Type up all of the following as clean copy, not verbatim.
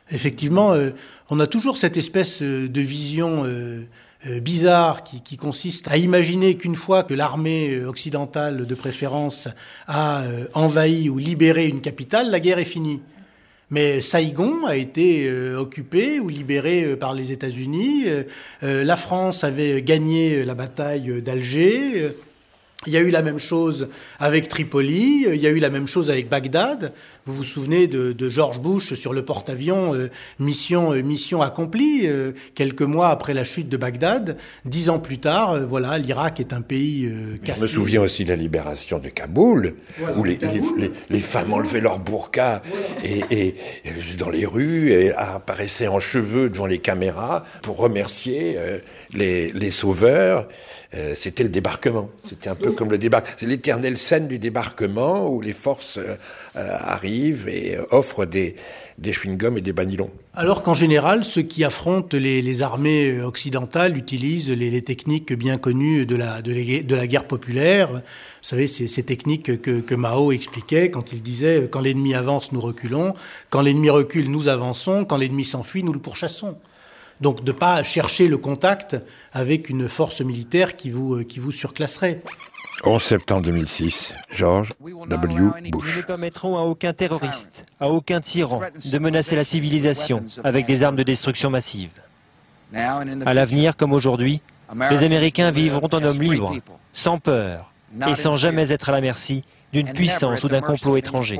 Effectivement, on a toujours cette espèce de vision bizarre qui consiste à imaginer qu'une fois que l'armée occidentale de préférence a envahi ou libéré une capitale, la guerre est finie. Mais Saïgon a été occupé ou libéré par les États-Unis. La France avait gagné la bataille d'Alger. Il y a eu la même chose avec Tripoli, il y a eu la même chose avec Bagdad. Vous vous souvenez de George Bush sur le porte-avions, mission accomplie, quelques mois après la chute de Bagdad. 10 ans plus tard, voilà, l'Irak est un pays cassé. Je me souviens aussi de la libération de Kaboul, voilà, où les femmes enlevaient leur burqa et dans les rues et apparaissaient en cheveux devant les caméras pour remercier les sauveurs. C'était le débarquement. C'était un peu comme le débarquement. C'est l'éternelle scène du débarquement où les forces arrivent et offrent des chewing-gums et des banilons. Alors qu'en général, ceux qui affrontent les armées occidentales utilisent les techniques bien connues de la guerre populaire. Vous savez, ces techniques que Mao expliquait quand il disait « quand l'ennemi avance, nous reculons. Quand l'ennemi recule, nous avançons. Quand l'ennemi s'enfuit, nous le pourchassons ». Donc de ne pas chercher le contact avec une force militaire qui vous surclasserait. 11 septembre 2006, George W. Bush. Nous ne permettrons à aucun terroriste, à aucun tyran de menacer la civilisation avec des armes de destruction massive. À l'avenir, comme aujourd'hui, les Américains vivront en hommes libres, sans peur et sans jamais être à la merci d'une puissance ou d'un complot étranger.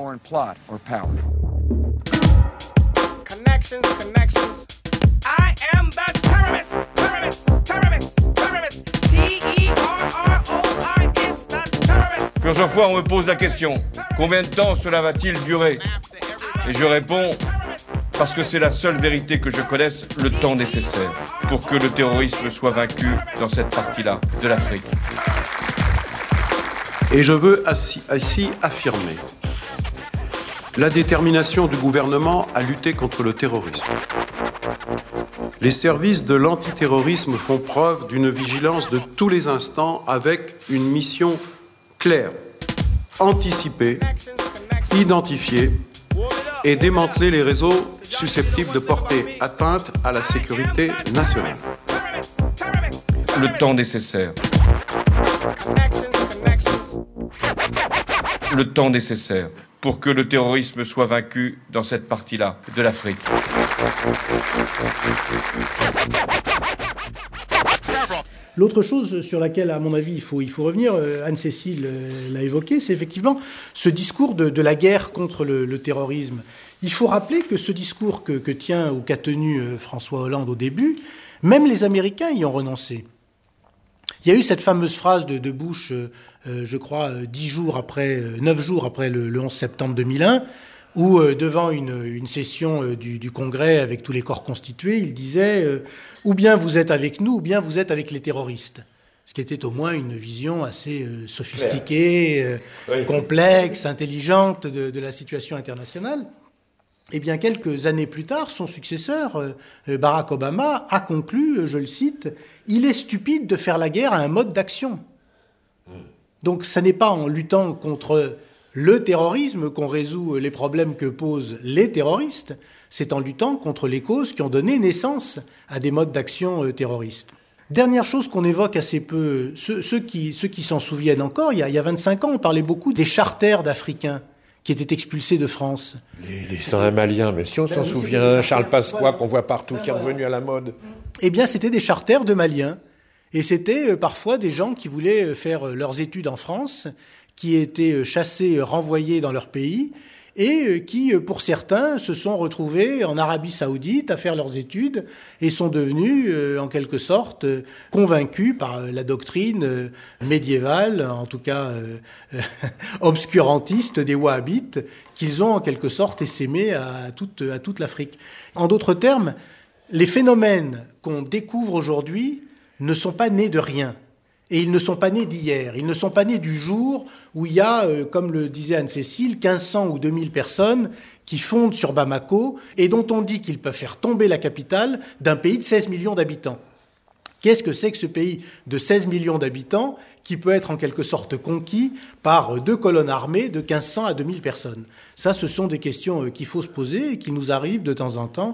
I am the terrorist. T-E-R-R-O-I-S, the terrorist. Plusieurs fois, on me pose la question, combien de temps cela va-t-il durer? Et je réponds, parce que c'est la seule vérité que je connaisse, le temps nécessaire pour que le terrorisme soit vaincu dans cette partie-là de l'Afrique. Et je veux ainsi affirmer la détermination du gouvernement à lutter contre le terrorisme. Les services de l'antiterrorisme font preuve d'une vigilance de tous les instants avec une mission claire, anticiper, identifier et démanteler les réseaux susceptibles de porter atteinte à la sécurité nationale. Le temps nécessaire. Le temps nécessaire pour que le terrorisme soit vaincu dans cette partie-là de l'Afrique. L'autre chose sur laquelle, à mon avis, il faut revenir, Anne-Cécile l'a évoqué, c'est effectivement ce discours de la guerre contre le terrorisme. Il faut rappeler que ce discours que tient ou qu'a tenu François Hollande au début, même les Américains y ont renoncé. Il y a eu cette fameuse phrase de Bush, je crois, 9 jours après le 11 septembre 2001, où devant une session du Congrès avec tous les corps constitués, il disait ou bien vous êtes avec nous, ou bien vous êtes avec les terroristes. Ce qui était au moins une vision assez sophistiquée, complexe, intelligente de la situation internationale. Eh bien, quelques années plus tard, son successeur, Barack Obama, a conclu, je le cite, « Il est stupide de faire la guerre à un mode d'action ». Donc, ça n'est pas en luttant contre le terrorisme qu'on résout les problèmes que posent les terroristes, c'est en luttant contre les causes qui ont donné naissance à des modes d'action terroristes. Dernière chose qu'on évoque assez peu, ceux qui s'en souviennent encore, il y a 25 ans, on parlait beaucoup des charters d'Africains qui étaient expulsés de France. Les saints maliens, mais si on s'en souvient, Charles Pasqua, qu'on voit partout, qui est revenu à la mode. Eh bien, c'était des charters de Maliens. Et c'était parfois des gens qui voulaient faire leurs études en France, qui étaient chassés, renvoyés dans leur pays, et qui, pour certains, se sont retrouvés en Arabie Saoudite à faire leurs études et sont devenus, en quelque sorte, convaincus par la doctrine médiévale, en tout cas obscurantiste des Wahhabites, qu'ils ont en quelque sorte essaimé à toute l'Afrique. En d'autres termes, les phénomènes qu'on découvre aujourd'hui ne sont pas nés de rien. Et ils ne sont pas nés d'hier, ils ne sont pas nés du jour où il y a, comme le disait Anne-Cécile, 1500 ou 2000 personnes qui fondent sur Bamako et dont on dit qu'ils peuvent faire tomber la capitale d'un pays de 16 millions d'habitants. Qu'est-ce que c'est que ce pays de 16 millions d'habitants qui peut être en quelque sorte conquis par 2 colonnes armées de 1500 à 2000 personnes? Ça, ce sont des questions qu'il faut se poser et qui nous arrivent de temps en temps